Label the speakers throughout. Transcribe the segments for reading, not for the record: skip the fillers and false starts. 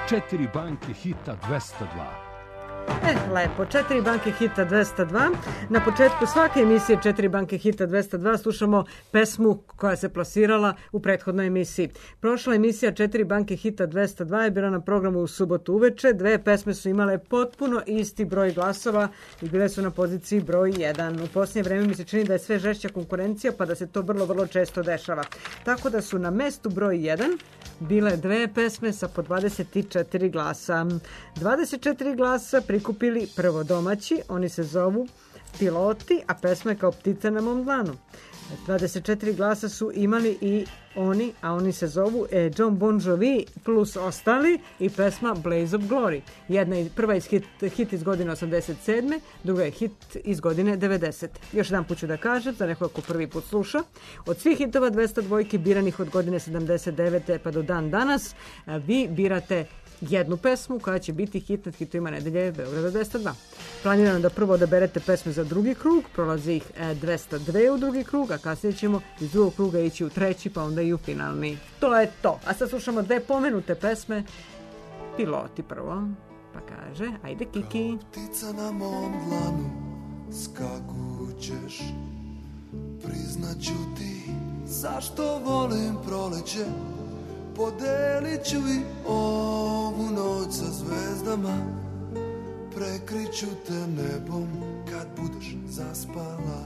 Speaker 1: 4 banke hita 202.
Speaker 2: Lepo, 4 banke hita 202. Na početku svake emisije 4 banke hita 202 slušamo pesmu koja se plasirala u prethodnoj emisiji. Prošla emisija 4 banke hita 202 je bila na programu u subotu uveče. Dve pesme su imale potpuno isti broj glasova i bile su na poziciji broj 1. U posljednje vreme mi se čini da je sve žešća konkurencija, pa da se to vrlo često dešava. Tako da su na mestu broj 1 bile dve pesme sa po 24 glasa. 24 glasa prikupili prvo domaći, oni se zovu Piloti, a pesma je Kao ptica na mom dlanu. 24 glasa su imali i oni, a oni se zovu John Bon Jovi plus ostali i pesma Blaze of Glory. Prva je hit iz godine 87. Druga je hit iz godine 90. Još jedan put ću da kažem, za nekoga ko prvi put sluša, od svih hitova 202 biranih od godine 79. pa do dan danas, vi birate jednu pesmu koja će biti hit nad hitovima nedelje Beograda 202. Planirano da prvo odaberete pesme za drugi krug, prolazi ih 202 u drugi krug, a kasnije ćemo iz drugog kruga ići u treći, pa onda i u finalni. To je to. A sad slušamo dve pomenute pesme. Piloti prvo, pa kaže, ajde Kiki.
Speaker 3: Kao ptica na mom dlanu skakućeš, priznaću ti zašto volim proleće. Podelit ću i ovu noć sa zvezdama, prekriću te nebom kad budeš zaspala.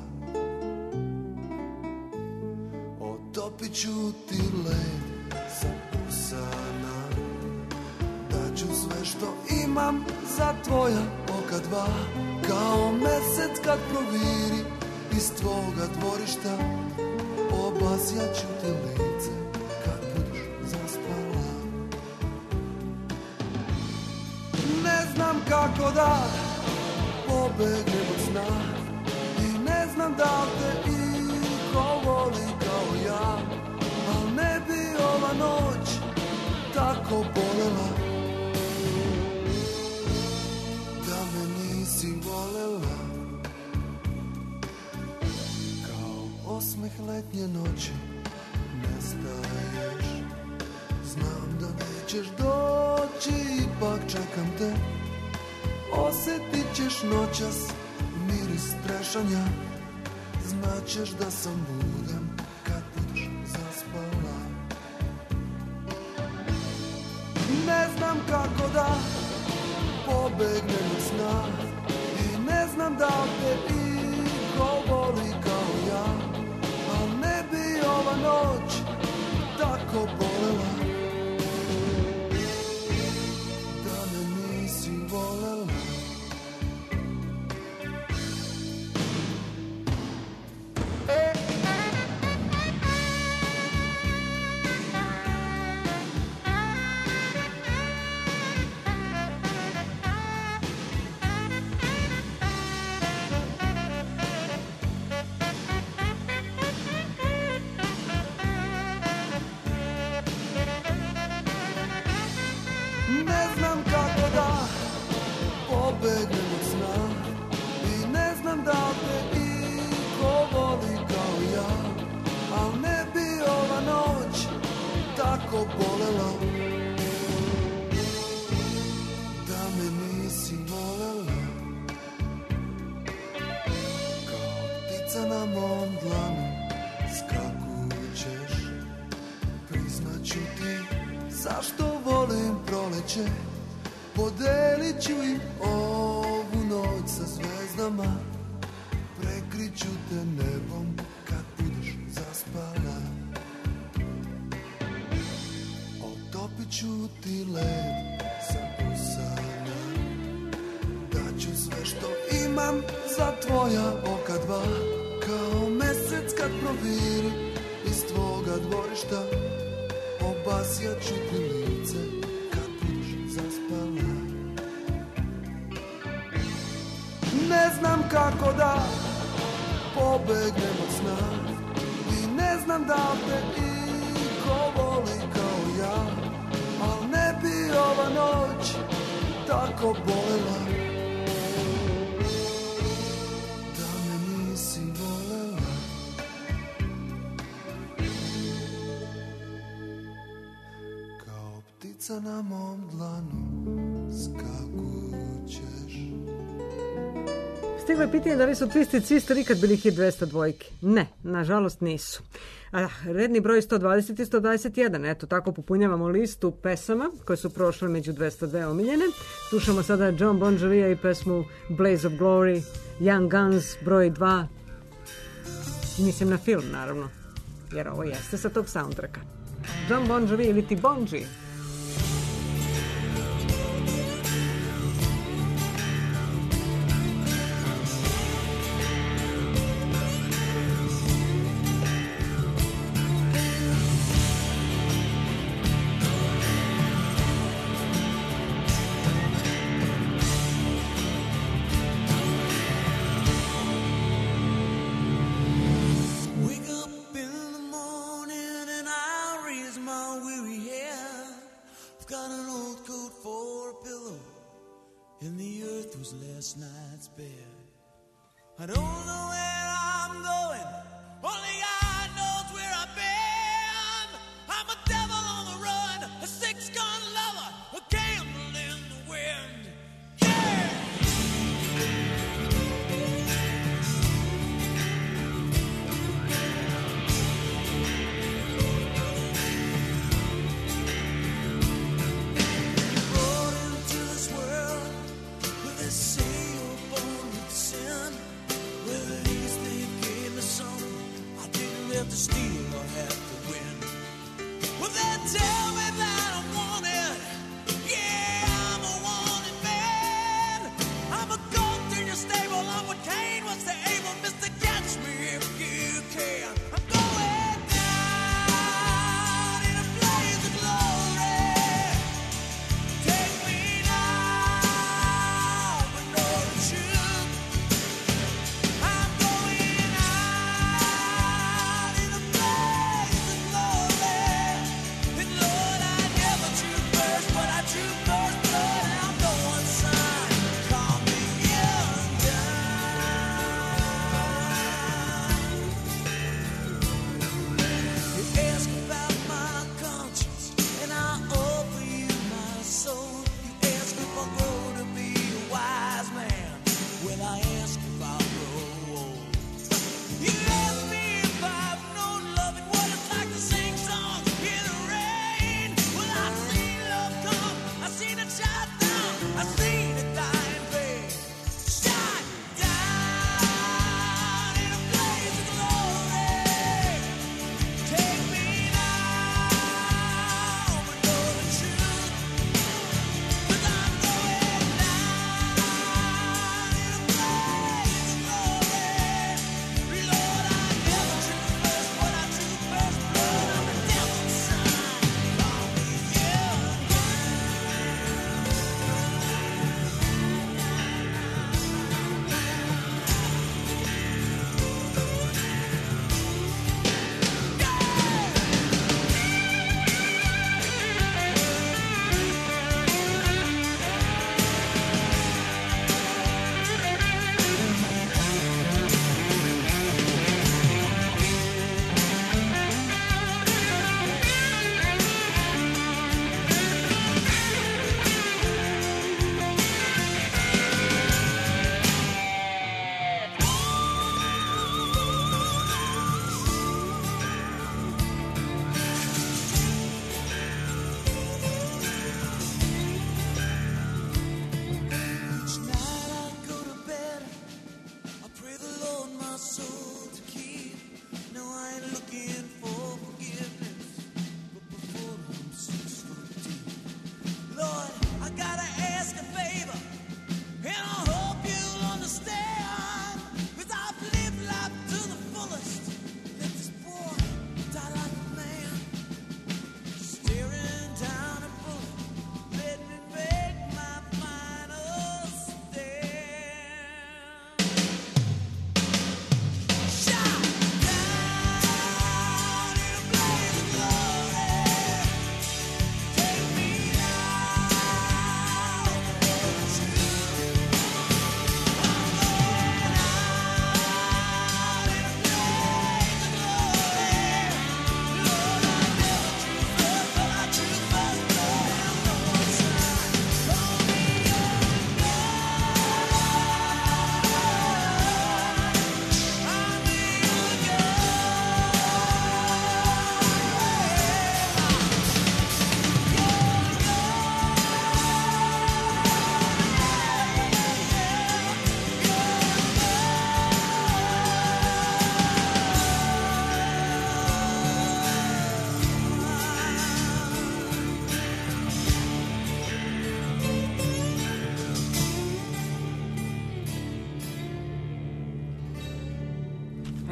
Speaker 3: Otopit ću ti led sa usana, daću sve što imam za tvoja oka dva. Kao mesec kad proviri iz tvoga dvorišta, obasjaću te lice kad budeš zaspala. Ne znam kako da pobegnem od sna i ne znam da te iko voli kao ja, al ne bi ova noć tako bolela da me nisi volela. Kao osmeh letnje noći nestaješ, znam da nećeš doći, ipak čekam te. Osjetit ćeš noćas miris trešanja, znaćeš da sam budan kad budeš zaspala. Ne znam kako da pobegnem od sna i ne znam da te iko voli kao ja, al ne bi ova noć tako bolela da me nisi volela. Ne znam kako da pobegnem od sna i ne znam da te iko voli kao ja, al ne bi ova noć tako bolela da me nisi volela. Kao ptica na mom dlanu skakućeš, priznaću ti zašto volim proleće. Podelit ću i ovu noć sa zvezdama, prekriću te nebom kad budeš zaspala. Otopit ću ti led sa usana, daću sve što imam za tvoja oka dva. Kao mesec kad proviri iz tvoga dvorišta, obasjaću ti lice kad budeš zaspala. Ne znam kako da pobegnem od sna i ne znam da te iko voli kao ja, al ne bi ova noć tako bolela da me nisi volela. Kao ptica Ptica na mom dlanu skakućeš.
Speaker 2: Stiglo je pitanje da li su Twisted Sister ikad bili hit 202. Ne, nažalost nisu. Redni broj 120 i 121. Eto, tako popunjavamo listu pesama koje su prošle među 202 omiljene. Slušamo sada John Bon Jovija i pesmu Blaze of Glory, Young Guns broj 2. Mislim na film, naravno, jer ovo jeste sa tog soundtracka. John Bon Jovi ili ti Bonji.
Speaker 3: Last night's bed. I don't know where I'm going, only God knows where I've been. I'm a devil on the run, a six-gun lover, a candle in the wind. Yeah! Brought into this world with this sail born with sin. Well, at least they gave me something I didn't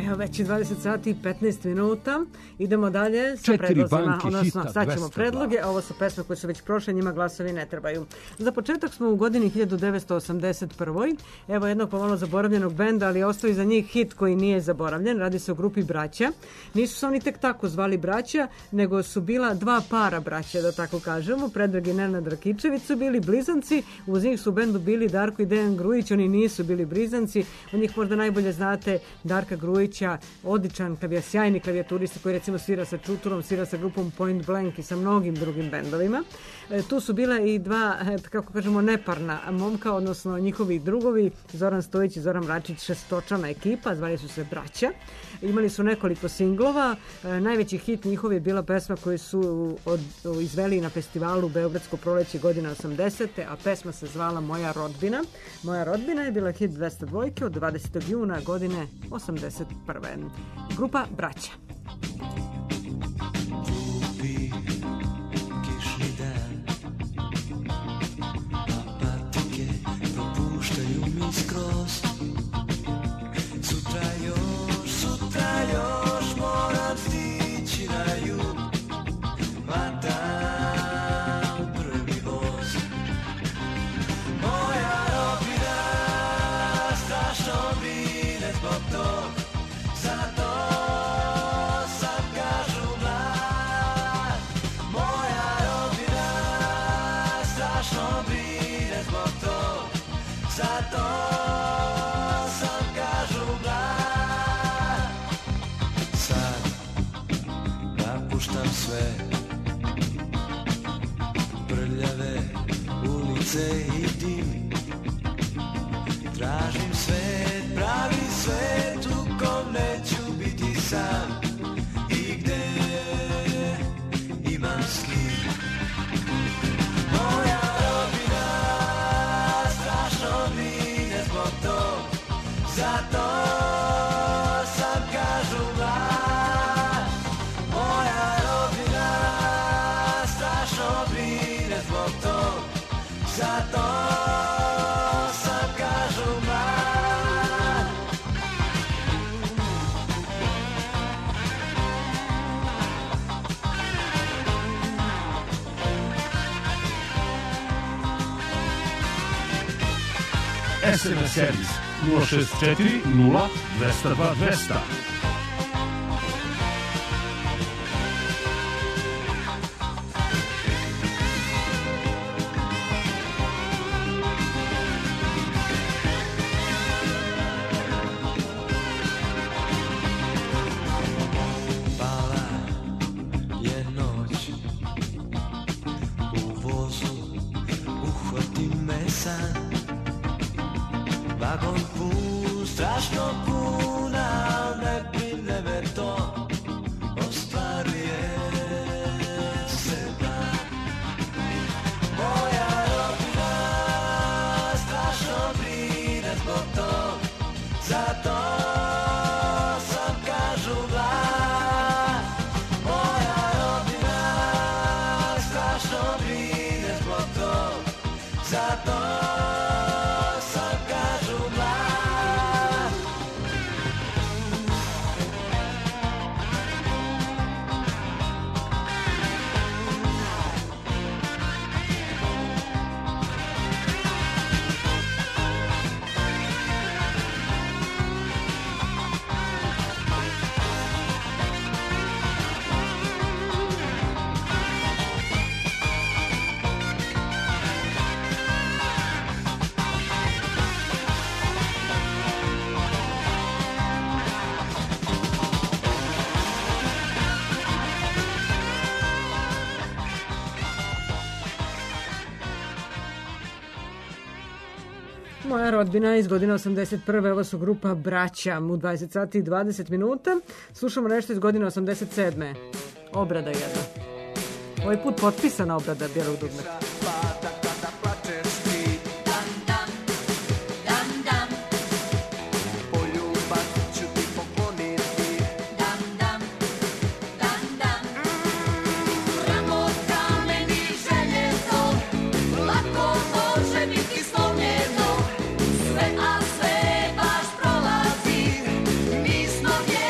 Speaker 2: Evo već je 20 sati i 15 minuta. Idemo dalje sa
Speaker 1: 4
Speaker 2: predlozima.
Speaker 1: banke
Speaker 2: Odnosno,
Speaker 1: hita
Speaker 2: sad ćemo
Speaker 1: 202.
Speaker 2: predloge, a ovo su pesme koje su već prošle, njima glasovi ne trebaju. Za početak smo u godini 1981. Evo jednog pomalo zaboravljenog benda, ali ostaje za njih hit koji nije zaboravljen. Radi se o grupi Braća. Nisu se oni tek tako zvali Braća, nego su bila dva para braća, da tako kažemo. Predrag i Nenad Rakičević su bili blizanci, uz njih su u bendu bili Darko i Dejan Grujić, oni nisu bili blizanci. Od njih možda najbolje znate Darka Grujića, odličan sjajni klavijaturista koji recimo svira sa Čuturom, svira sa grupom Point Blank i sa mnogim drugim bendovima. Tu su bile i dva, kako kažemo, neparna momka, odnosno njihovi drugovi, Zoran Stojić i Zoran Mračić, šestočlana ekipa, zvali su se Braća. Imali su nekoliko singlova, najveći hit njihov je bila pesma koju su izveli na festivalu Beogradsko proleće godine 80. a pesma se zvala Moja rodbina. Moja rodbina je bila hit 202 od 20. juna godine 81. Grupa Braća.
Speaker 3: Ljubi kišni dan, a patike propuštaju mi skroz. Sutra još moram stići na jug, vatam prvi voz. Moja rodbina strašno brine zbog tog, zato sam kažu mlad. Moja rodbina strašno brine zbog tog, zato sam kažu mlad. Sad napuštam sve prljave ulice i dim. Tražim svet, pravi svet u kom neću biti sam i gde imam s kim. Moja rodbina strašno brine zbog tog, zato sam kažu mlad. Moja rodbina strašno brine zbog tog, zato sam kažu mlad.
Speaker 1: SMS servis 064 0 202 200.
Speaker 3: Pala je noć, u vozu uhvati me san. Vagon pun, strašno pun, al ne brine me to, ostvaruje se plan. Moja rodbina strašno brine zbog tog, zato sam kažu mlad. Moja rodbina strašno brine zbog tog, zato sam kažu mlad.
Speaker 2: Moja rodbina iz godine 81. Ovo su grupa Braća u 20 sati i 20 minuta. Slušamo nešto iz godine 87. Obrada jedna. Ovaj put potpisana obrada Bijelog dugmeta.
Speaker 4: Sve, a sve baš prolazi, mi smo vjerni.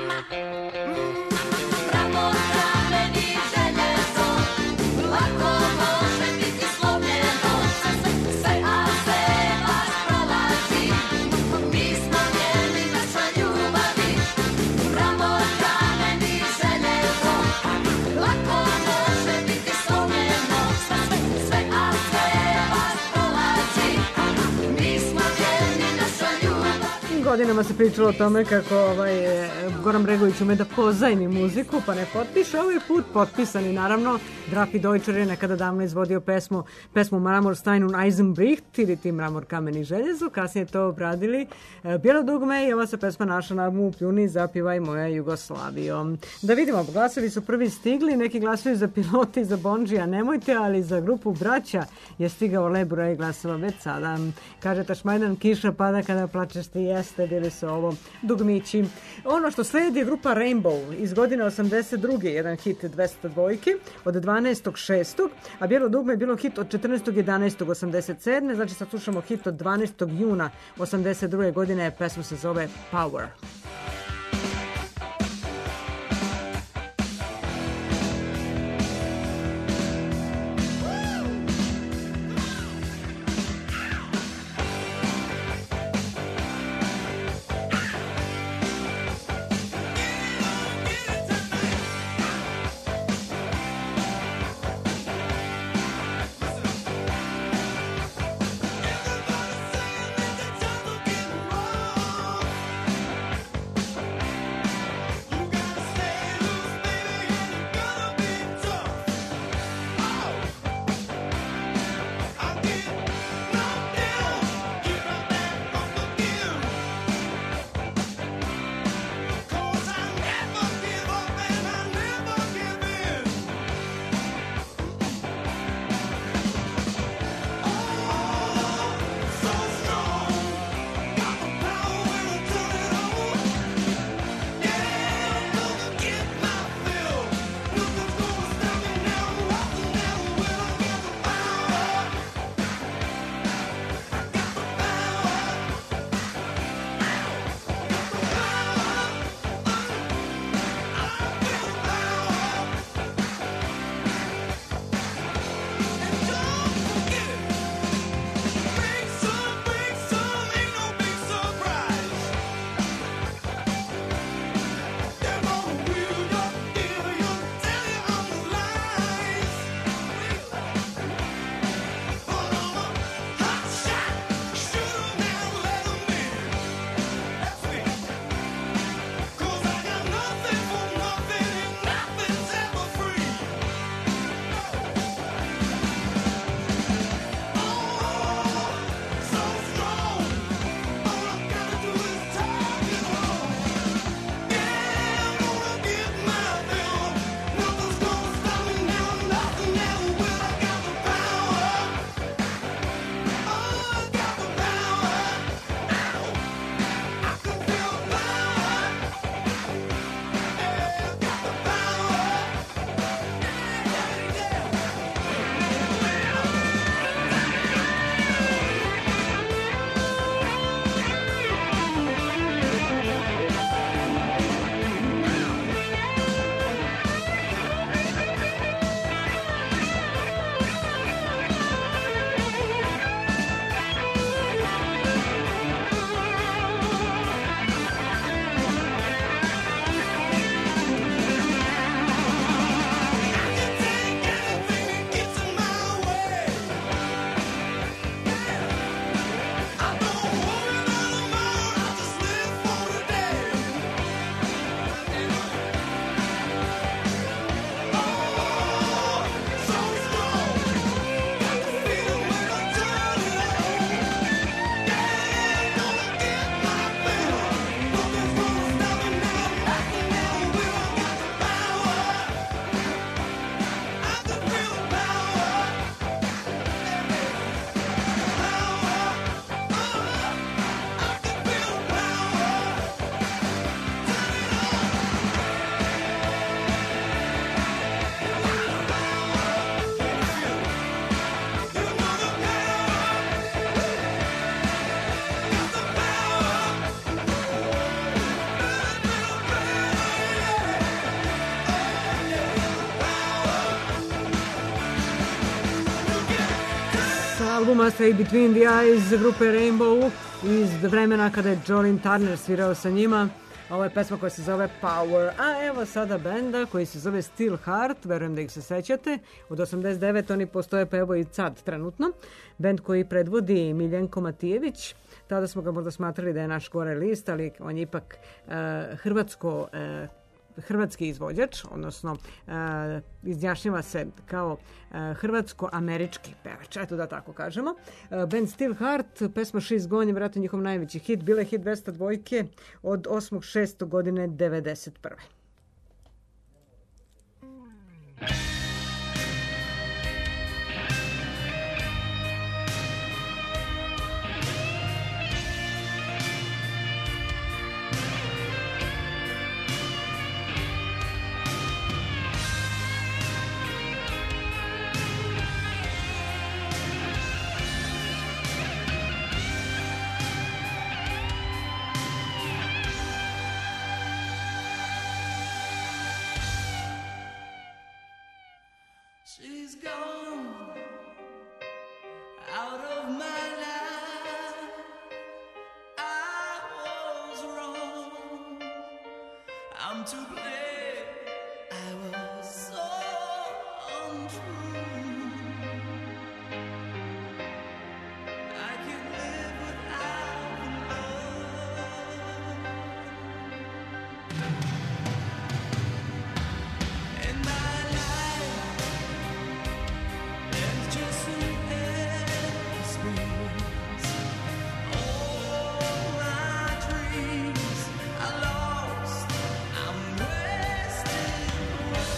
Speaker 2: Godinama se pričalo o tome kako Goran Bregović ume da pozajmi muziku, pa ne potpiše. Ovaj put potpisani, naravno. Drafi Deutscher je nekada davno izvodio pesmu Marmorstein und Eisenbricht, ili ti Mramor, kamen i željezo. Kasnije to obradili Bijelo dugme i ova se pesma našla na albumu Pljuni, zapjevaj moja Jugoslavijom. Da vidimo, glasovi su prvi stigli, neki glasovi za Piloti, za Bondžija, nemojte, ali za grupu Braća je stigao lep broj glasova već sada. Kaže Tašmajdan, kiša pada kada plačeš ti, jeste, bili su ovo dugmići. Ono što sledi je grupa Rainbow iz godine 82. jedan hit 202 od 12.6. a Bijelo dugme je bilo hit od 14.11.87. Znači sad slušamo hit od 12. juna 82. godine, pesma se zove Power. albuma Stay Between the Eyes grupe Rainbow iz vremena kada je Jolene Turner svirao sa njima. Ovo je pesma koja se zove Power. A evo sada benda koji se zove Steel Heart, verujem da ih se sećate. Od 89 oni postoje, pa evo i sad trenutno. Bend koji predvodi Miljenko Matijević. Tada smo ga možda smatrali da je naš gore list, ali on je ipak hrvatski izvođač, odnosno izjašnjava se kao hrvatsko-američki pevač, eto da tako kažemo. Band Steel Heart, pesma She's Gone je vjerojatno njihov najveći hit, bila je hit 202 od 8.6. godine 91.
Speaker 3: She's gone out of my life. I was wrong. I'm to blame. I was so untrue. I can't live without love. And my life is just an empty space. All my dreams are lost. I'm wasting away.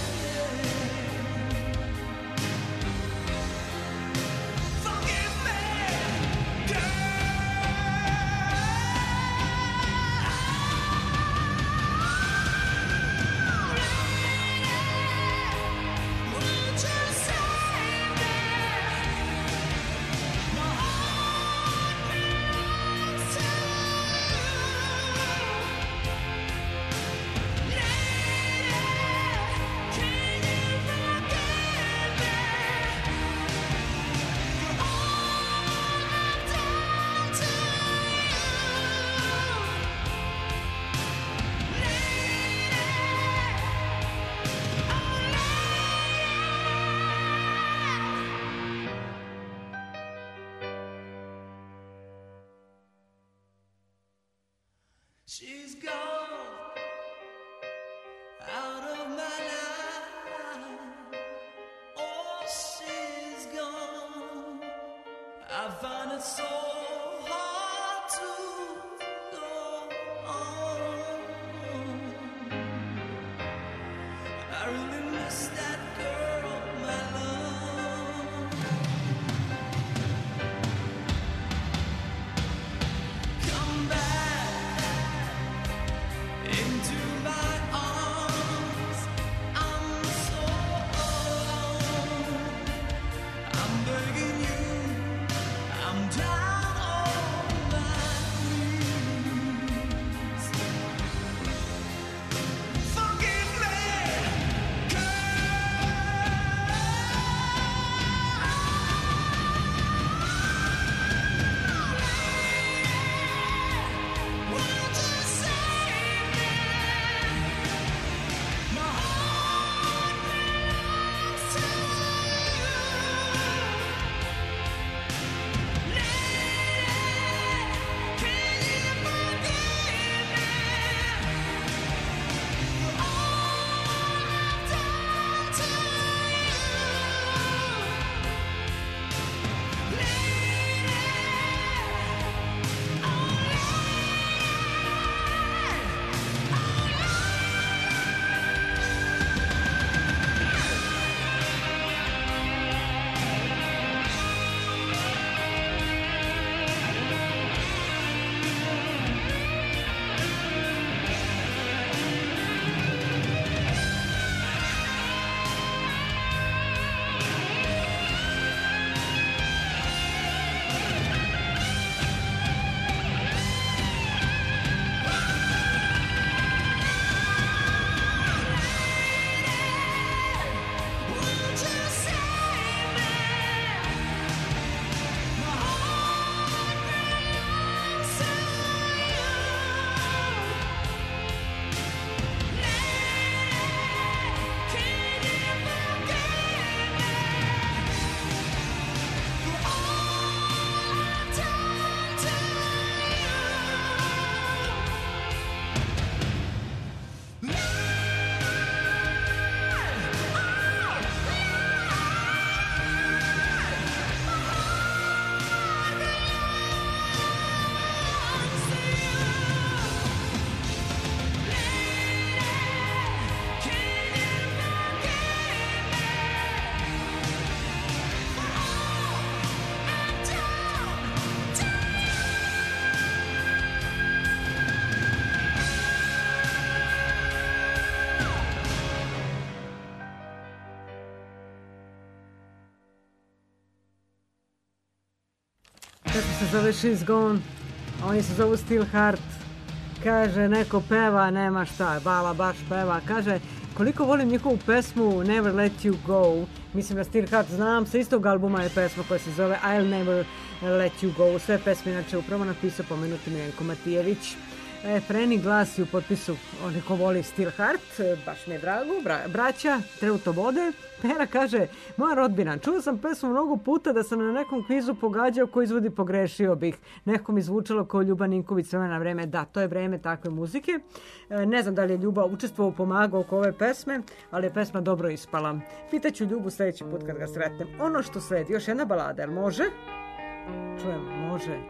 Speaker 2: se zove She's Gone, oni se zovu Still Heart. Kaže, neko peva, nema šta, Bala baš peva, kaže, koliko volim njihovu pesmu Never Let You Go. Mislim da Still Heart znam, sa istog albuma je pesma koja se zove I'll Never Let You Go. Sve pesme inače upravo napisao pomenuti Miljenko Matijević. Freni glasi u potpisu onaj ko voli Still Heart, baš mi je drago, braća, trenutno vode. Pera kaže, moja rodbina, čuo sam pesmu mnogo puta da sam na nekom kvizu pogađao ko izvodi pogrešio bih. Neko mi zvučalo kao Ljuba Ninković sve na vreme, da, to je vreme takve muzike. Ne znam da li je Ljuba učestvovao, pomagao oko ove pesme, ali je pesma dobro ispala. Pitaću Ljubu sljedeći put kad ga sretnem. Ono što sledi, još jedna balada, jel može? Čujem, može.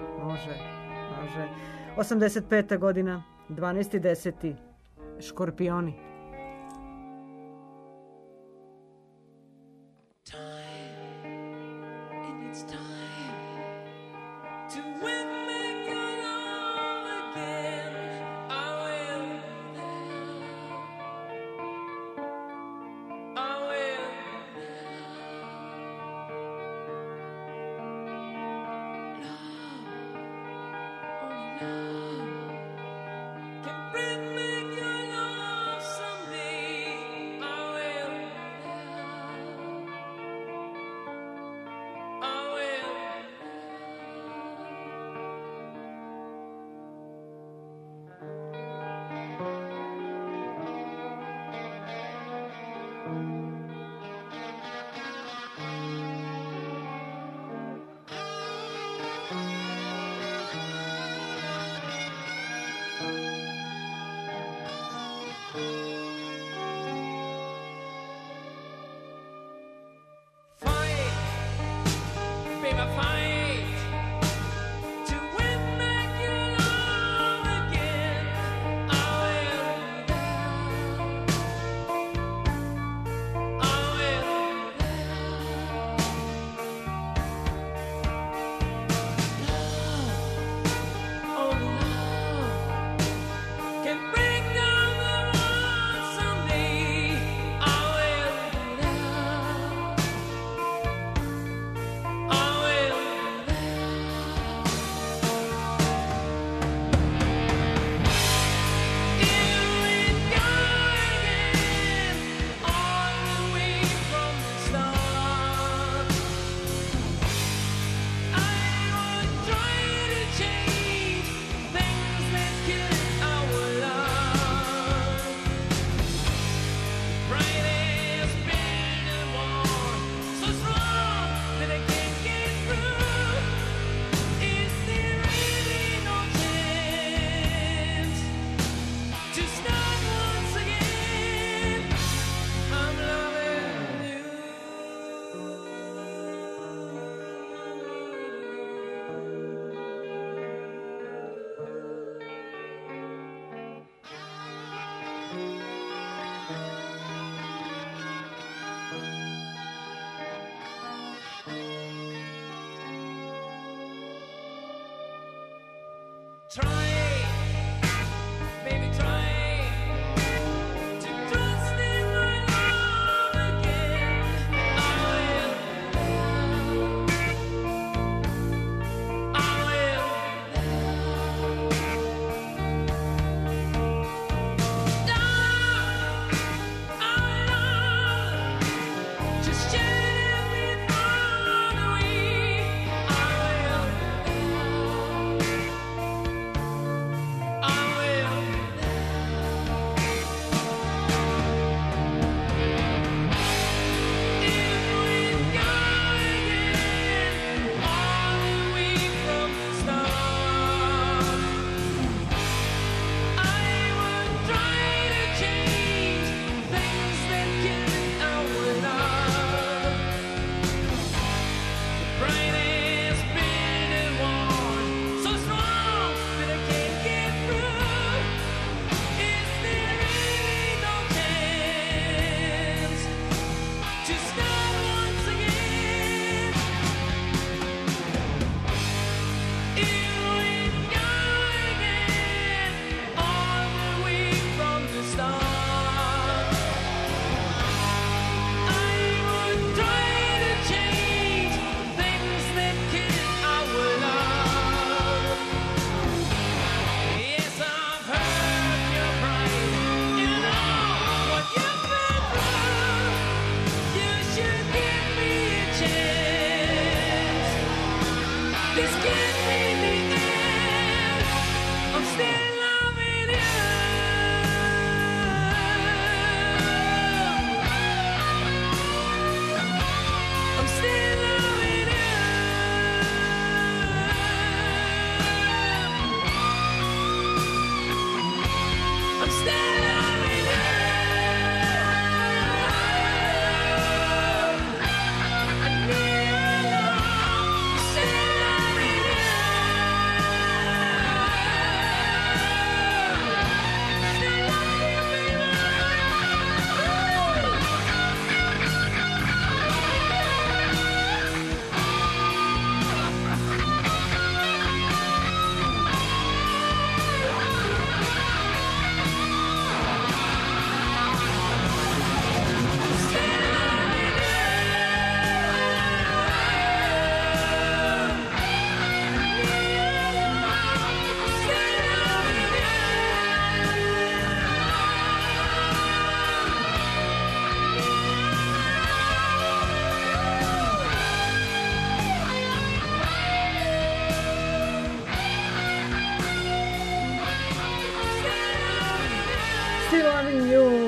Speaker 2: 85. godina, 12.10. Škorpioni.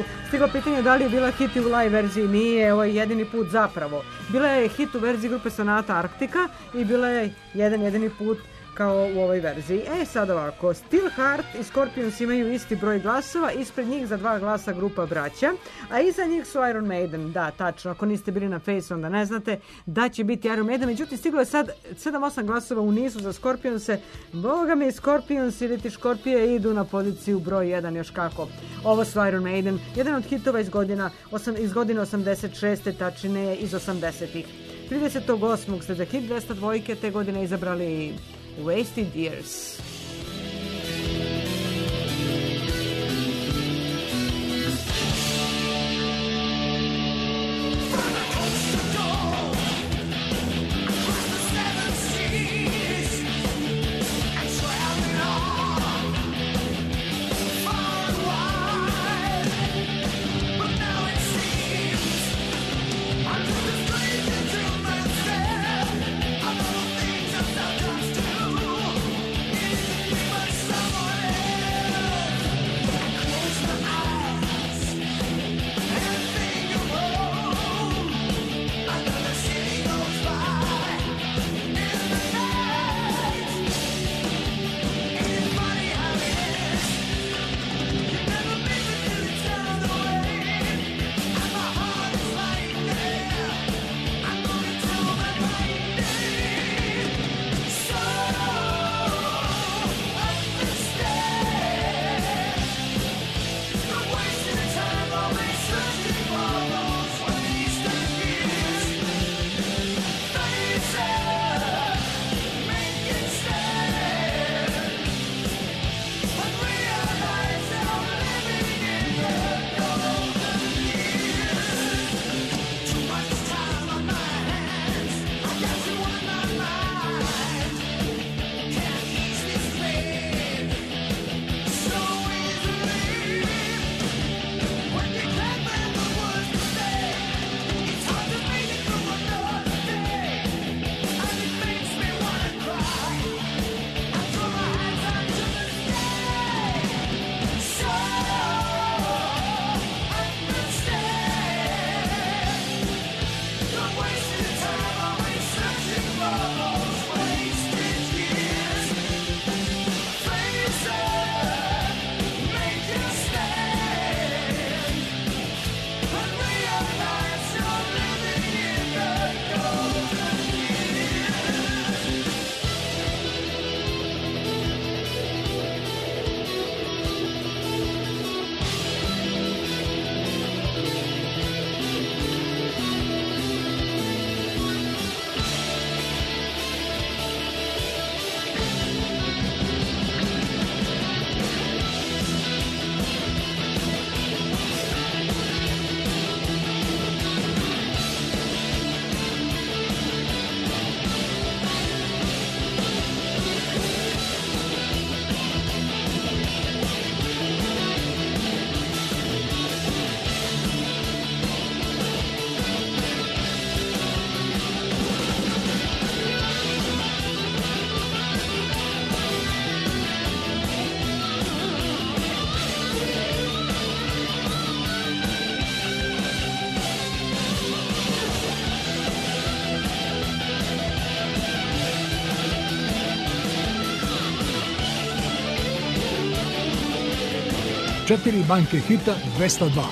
Speaker 2: stiglo pitanje da li je bila hit u live verziji. Nije, ovo je jedini put zapravo. Bila je hit u verziji grupe Sonata Arktika i bila je jedini put kao u ovoj verziji. Sad ovako, Steelheart i Scorpions imaju isti broj glasova, ispred njih za 2 glasa grupa Braća, a iza njih su Iron Maiden. Da, tačno, ako niste bili na Face onda ne znate da će biti Iron Maiden, međutim stiglo je sad 7-8 glasova u nizu za Scorpionse. Boga mi, Scorpions ili ti Škorpije idu na poziciju broj 1 još kako. Ovo su Iron Maiden, jedan od hitova iz godine 86. tačine iz 80-ih. 38. ste za hit 202 te godine izabrali Wasted Years.
Speaker 4: Četiri banke hita 202.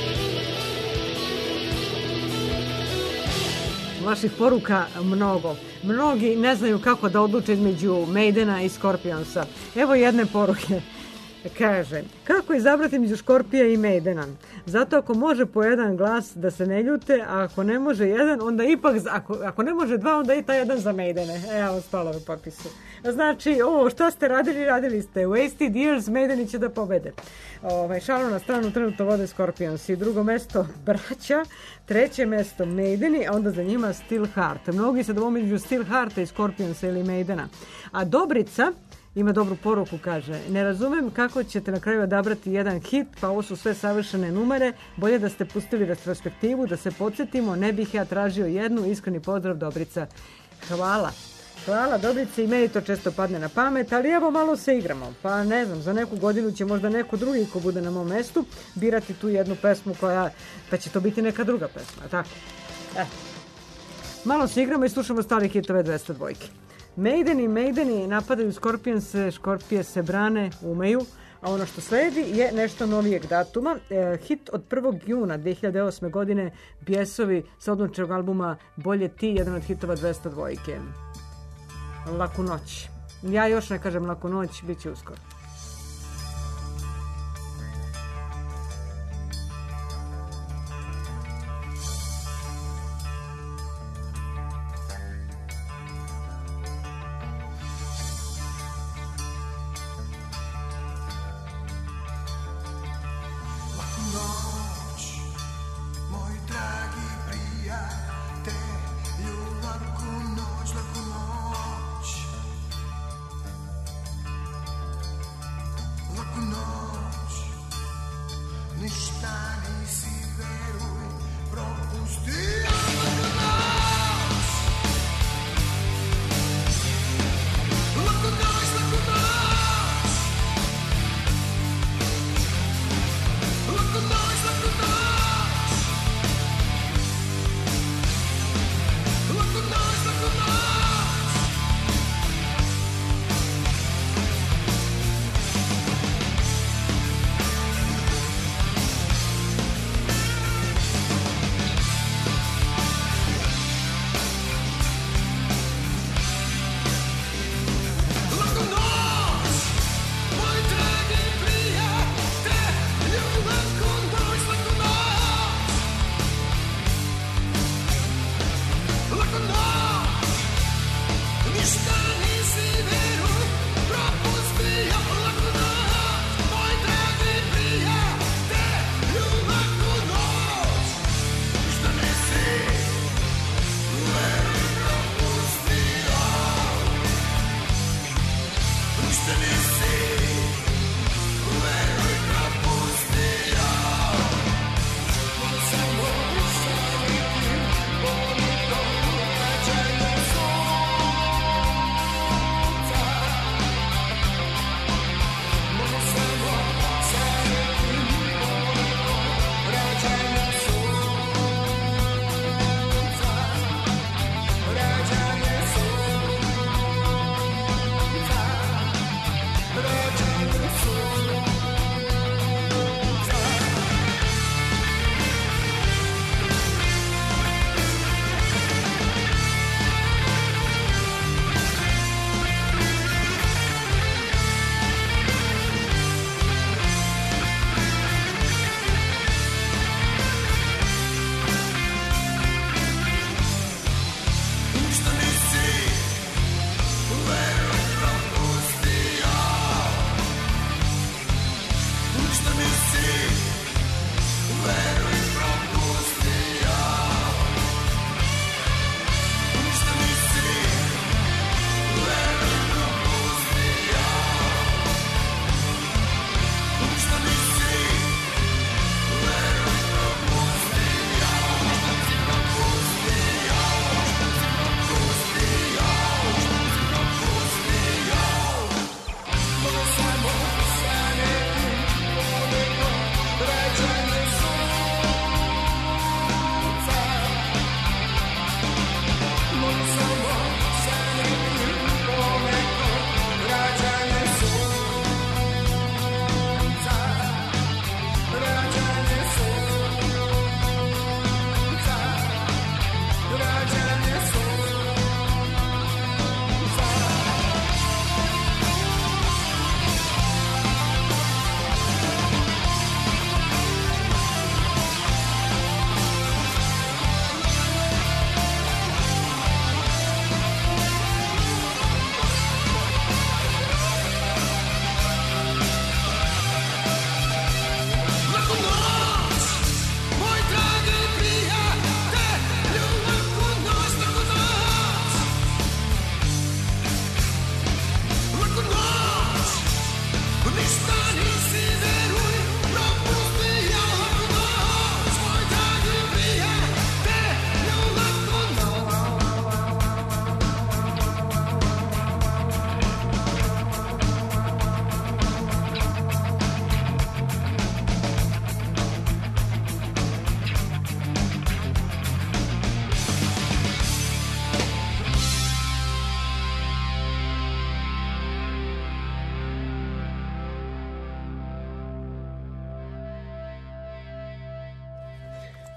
Speaker 2: Vaših poruka mnogo. Mnogi ne znaju kako da odluče između Maidena i Scorpionsa. Evo jedne poruke. Kaže, kako izabrati među Škorpija i Maidena? Zato ako može po jedan glas da se ne ljute, a ako ne može jedan, onda ipak, ako ne može dva, onda i taj jedan za Maidene. Evo, stalo u popisu. Znači, šta ste radili? Radili ste Wasted Years, Maideni će da pobede. Šalu na stranu trenutno vode Scorpions i drugo mesto Braća, treće mesto Maideni, a onda za njima Steel Heart. Mnogi se dvome među Steel Hearta i Scorpionsa ili Maidena. A Dobrica ima dobru poruku, kaže, ne razumem kako ćete na kraju odabrati jedan hit, pa ovo su sve savršene numere, bolje da ste pustili retrospektivu, da se podsjetimo, ne bih ja tražio jednu, iskreni pozdrav Dobrica. Hvala. Hvala Dobrice, i meni to često padne na pamet, ali evo malo se igramo, pa ne znam, za neku godinu će možda neko drugi ko bude na mom mestu birati tu jednu pesmu pa će to biti neka druga pesma, tako? Malo se igramo i slušamo stari hitove 202. Maideni napadaju Scorpionse, Škorpije se brane, umeju, a ono što sledi je nešto novijeg datuma. Hit od 1. juna 2008. godine, Bijesovi sa odlučnog albuma Bolje ti, jedan od hitova 202. Laku noć. Ja još ne kažem laku noć, bit će uskoro.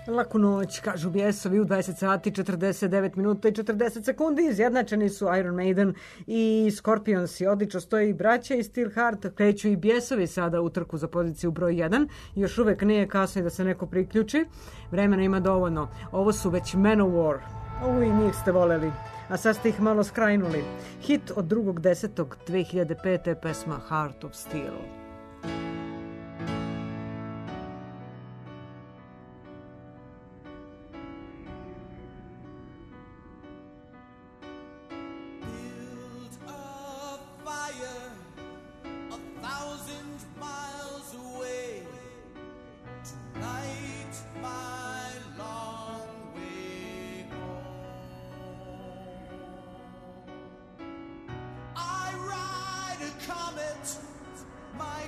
Speaker 2: Laku noć, kažu Bijesovi u 20 sati, 49 minuta i 40 sekundi. Izjednačeni su Iron Maiden i Scorpionsi. Odlično stoji i braća i Steelheart. Kreću i Bijesovi sada u trku za poziciju broj 1. Još uvek nije kasno i da se neko priključi. Vremena ima dovoljno. Ovo su već Manowar. Ovo i njih ste voleli. A sad ste ih malo skrajnuli. Hit od 2.10.2005. pesma Heart of Steel.
Speaker 3: My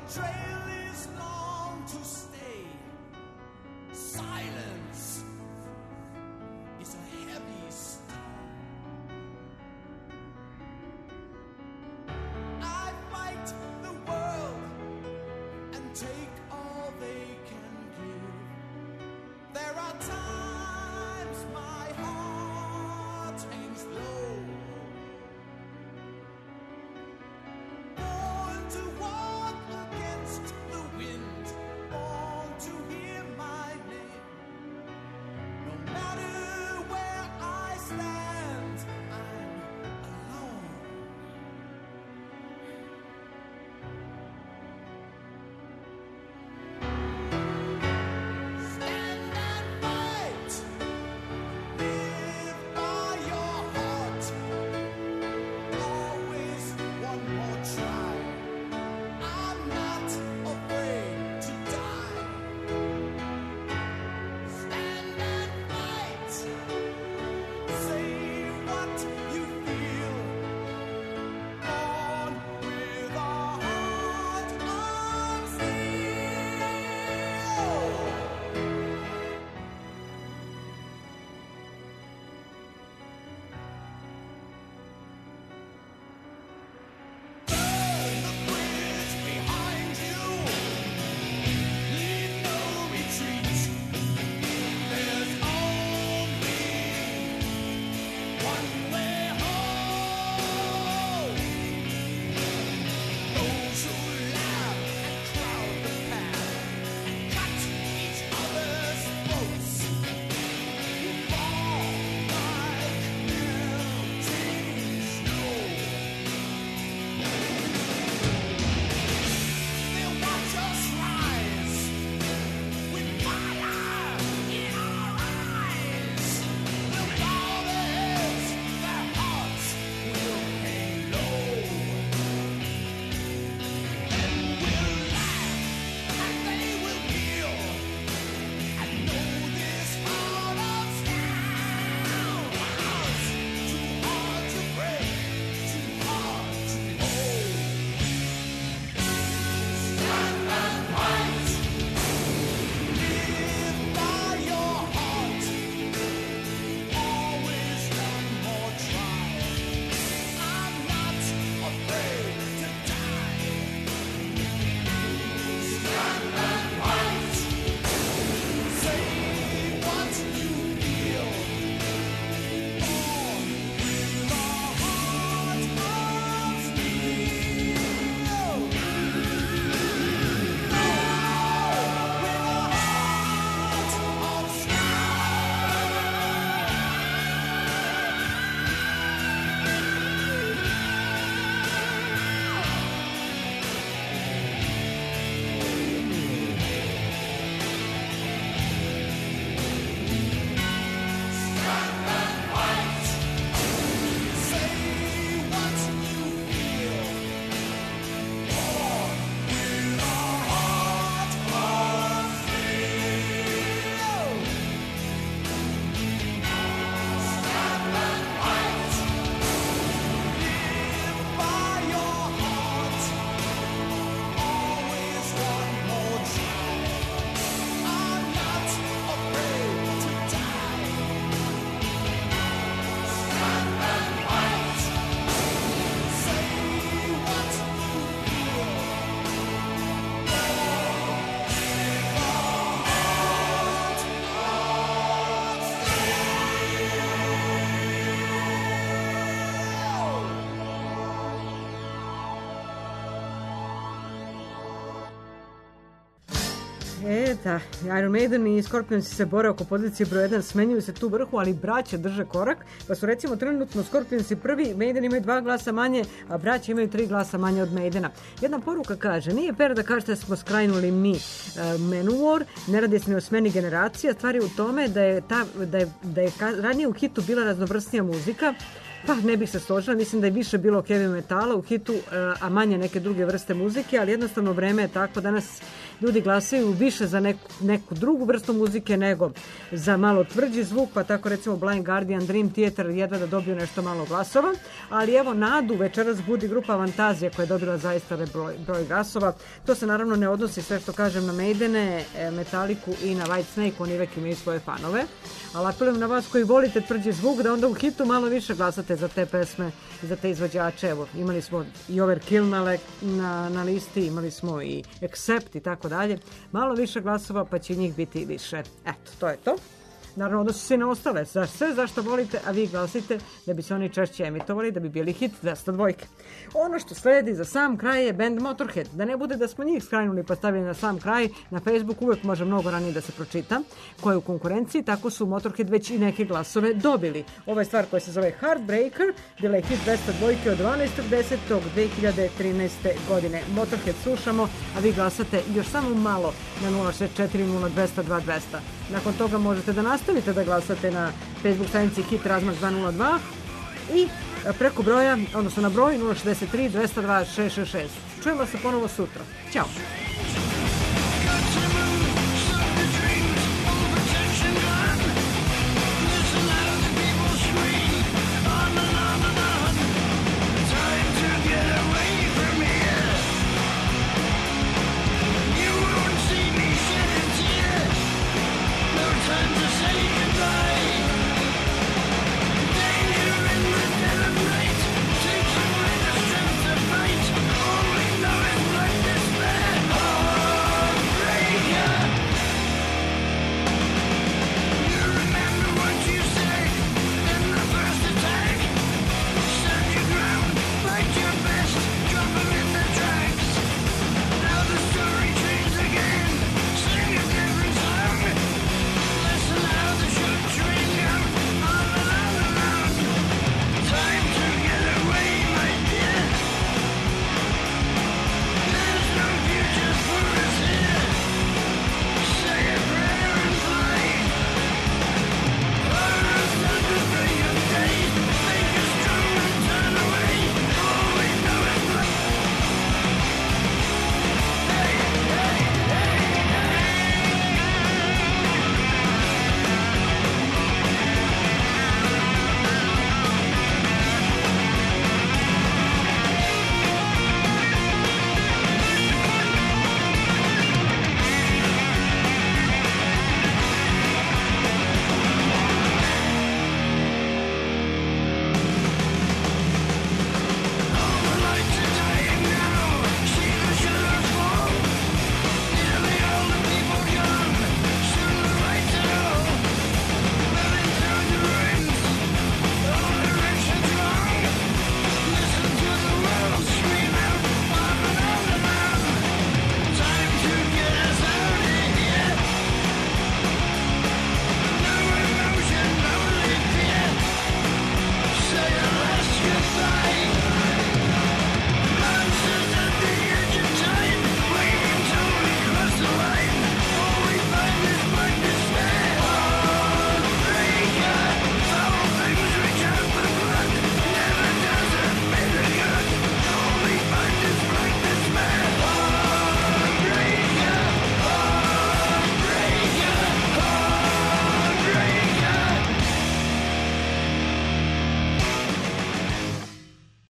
Speaker 2: Da, Iron Maiden i Scorpionsi se bore oko pozicije broj 1, smenjuju se tu vrhu, ali braća drže korak, pa su recimo trenutno Scorpionsi prvi, Maiden imaju 2 glasa manje, a braća imaju 3 glasa manje od Maidena. Jedna poruka kaže, nije fair da kažete da smo skrajnuli mi Manowar, ne radi se ni o smeni generacija, stvar je u tome da je ranije u hitu bila raznovrsnija muzika, pa ne bih se složila, mislim da je više bilo heavy metala u hitu, a manje neke druge vrste muzike, ali jednostavno vreme je tako, danas ljudi glasaju više za neku drugu vrstu muzike nego za malo tvrđi zvuk, pa tako recimo Blind Guardian, Dream Theater jedva da dobiju nešto malo glasova, ali evo nadu večeras budi grupa Fantazija koja je dobila zaista broj glasova. To se naravno ne odnosi sve što kažem na Maidene, Metaliku i na Whitesnake, oni uvek imaju svoje fanove, ali apelujem na vas koji volite tvrđi zvuk da onda u hitu malo više glasate za te pesme i za te izvođače. Evo, imali smo i Overkill na listi, imali smo i Accept i tako dalje. Malo više glasova pa će njih biti više. Eto, to je to. Naravno, odnosi se i na ostale. Sve zašto volite, a vi glasite da bi se oni češće emitovali, da bi bili hit 202. Ono što sledi za sam kraj je band Motorhead. Da ne bude da smo njih skrajnuli pa stavili na sam kraj, na Facebook uvek može mnogo ranije da se pročita ko je u konkurenciji, tako su Motorhead već i neke glasove dobili. Ova je stvar koja se zove Heartbreaker, bila je hit 202 od 12.10.2013. godine. Motorhead slušamo, a vi glasate još samo malo na 064 0202 200. Nakon toga možete da nastavite da glasate na Facebook stranici Hit Razmak 202 i preko broja, odnosno na broj 063 202 666. Čujemo se ponovo sutra. Ćao!